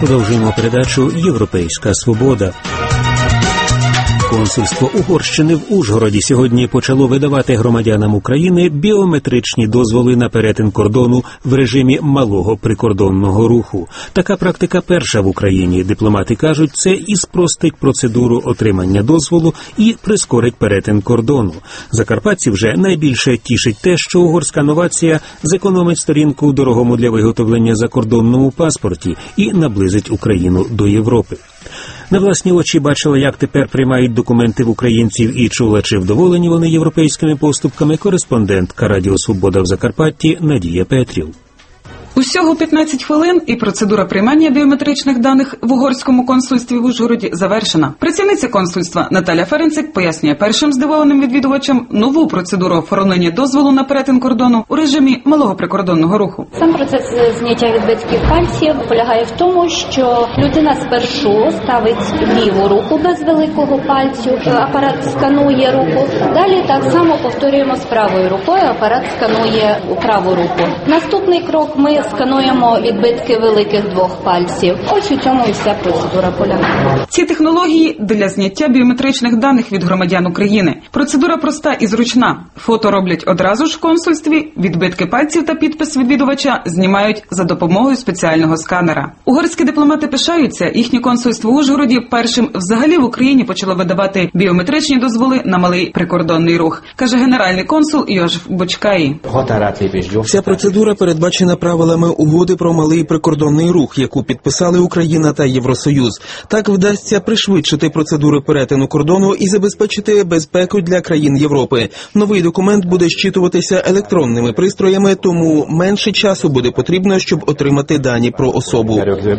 Продовжуємо передачу «Європейська свобода». Консульство Угорщини в Ужгороді сьогодні почало видавати громадянам України біометричні дозволи на перетин кордону в режимі малого прикордонного руху. Така практика перша в Україні. Дипломати кажуть, це і спростить процедуру отримання дозволу і прискорить перетин кордону. Закарпатців вже найбільше тішить те, що угорська новація зекономить сторінку дорогому для виготовлення закордонному паспорті і наблизить Україну до Європи. На власні очі бачила, як тепер приймають документи в українців і чула, чи вдоволені вони європейськими поступками, кореспондентка Радіо Свобода в Закарпатті Надія Петрів. Усього 15 хвилин і процедура приймання біометричних даних в угорському консульстві в Ужгороді завершена. Працівниця консульства Наталя Ференцик пояснює першим здивованим відвідувачам нову процедуру оформлення дозволу на перетин кордону у режимі малого прикордонного руху. Сам процес зняття відбитків пальців полягає в тому, що людина спершу ставить ліву руку без великого пальцю, апарат сканує руку. Далі так само повторюємо з правою рукою, апарат сканує у праву руку. Наступний крок – ми скануємо відбитки великих двох пальців. Ось у цьому і вся процедура полягає. Ці технології для зняття біометричних даних від громадян України. Процедура проста і зручна. Фото роблять одразу ж в консульстві, відбитки пальців та підпис відвідувача знімають за допомогою спеціального сканера. Угорські дипломати пишаються, їхнє консульство в Ужгороді першим взагалі в Україні почало видавати біометричні дозволи на малий прикордонний рух, каже генеральний консул Йозеф Бочкаї. Ця процедура передбачена правилами угоди про малий прикордонний рух, яку підписали Україна та Євросоюз. Так вдасться пришвидшити процедури перетину кордону і забезпечити безпеку для країн Європи. Новий документ буде зчитуватися електронними пристроями, тому менше часу буде потрібно, щоб отримати дані про особу.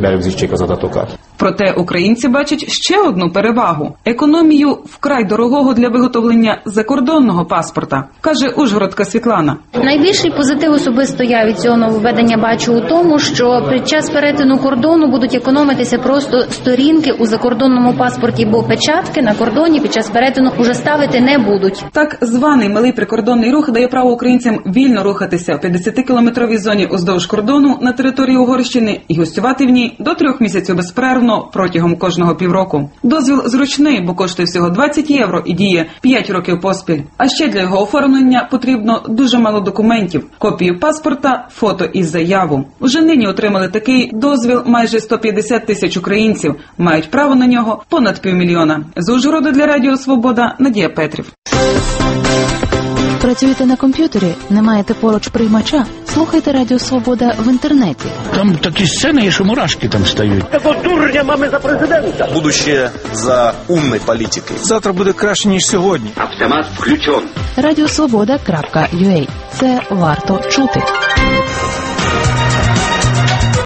Проте українці бачать ще одну перевагу – економію вкрай дорогого для виготовлення закордонного паспорта, каже ужгородка Світлана. Найбільший позитив особисто я від цього нововведення бачу у тому, що під час перетину кордону будуть економитися просто сторінки у закордонному паспорті, бо печатки на кордоні під час перетину вже ставити не будуть. Так званий малий прикордонний рух дає право українцям вільно рухатися в 50-кілометровій зоні уздовж кордону на території Угорщини і гостювати в ній до 3 місяців безперервно протягом кожного півроку. Дозвіл зручний, бо коштує всього 20 євро і діє 5 років поспіль. А ще для його оформлення потрібно дуже мало документів – копію паспорта, фото і заяву. Уже нині отримали такий дозвіл майже 150 тисяч українців. Мають право на нього понад 500 000. З Ужгорода для Радіо Свобода Надія Петрів. Працюєте на комп'ютері? Не маєте поруч приймача? Слухайте Радіо Свобода в інтернеті. Там такі сцени, що мурашки там стають. Такого дурня mamy за президента. Будущее за умной політикою. Завтра буде краще, ніж сьогодні. Автомат включен. Радіосвобода.ua. Це варто чути.